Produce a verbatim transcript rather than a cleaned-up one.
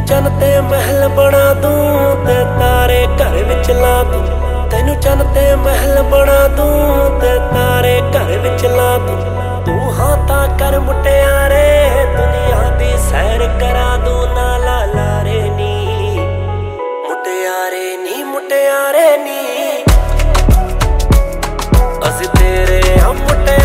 चन ते महल बना दूं ते तारे घर विच ला दूं। तैनू चन ते महल बना दूं ते तारे घर विच ला दूं। तू हाँ तां कर मुटियारे दुनिया दी सैर करा दूं। ना ला लारे नी मुटियारे नी मुटियारे नी असीं तेरे आ मुटियारे।